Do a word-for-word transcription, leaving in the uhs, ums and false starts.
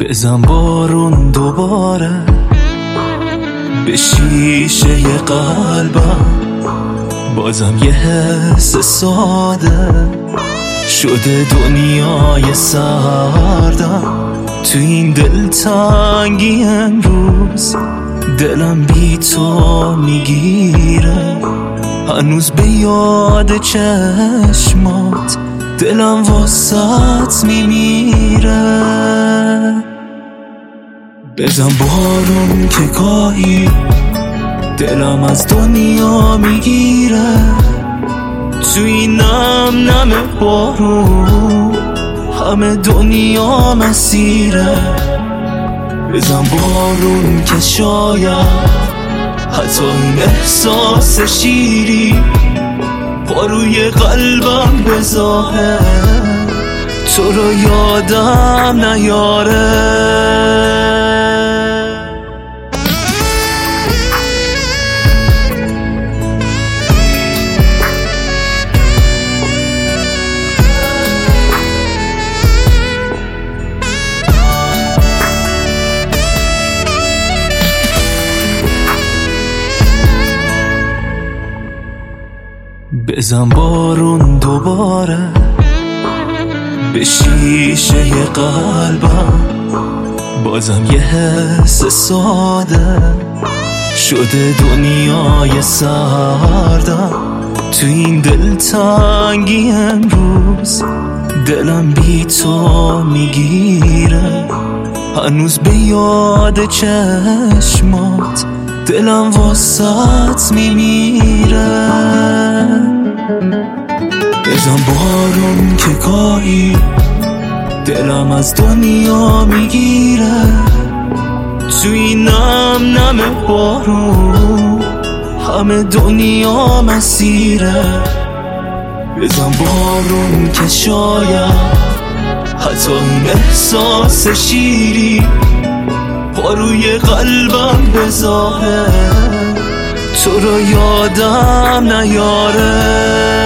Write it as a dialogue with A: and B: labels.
A: بزن بارون دوباره به شیشه قلبم، بازم یه حس ساده شده دنیای سردم. تو این دلتنگی امروز دلم بی تو میگیره، هنوز به یاد چشمات دلم واسط میمیره. بزن بارون که گاهی دلم از دنیا میگیره، تو این نم نم بارون همه دنیا مسیره. بزن بارون که شاید حتی این احساس شیری پا روی قلبم بذاره، تو رو یادم نیاره. بزن بارون دوباره به شیشه قلبم، بازم یه حس ساده شده دنیای سردم. تو این دلتنگی امروز دلم بی تو میگیره، هنوز به یاد چشمات دلم واسط میمیره. بزن بارون که گاهی دلم از دنیا میگیره، تو این نم نم بارون همه دنیا مسیره. بزن بارون که شاید حتی این احساس شیری پا روی قلبم بذاره، تو رو یادم نیاره.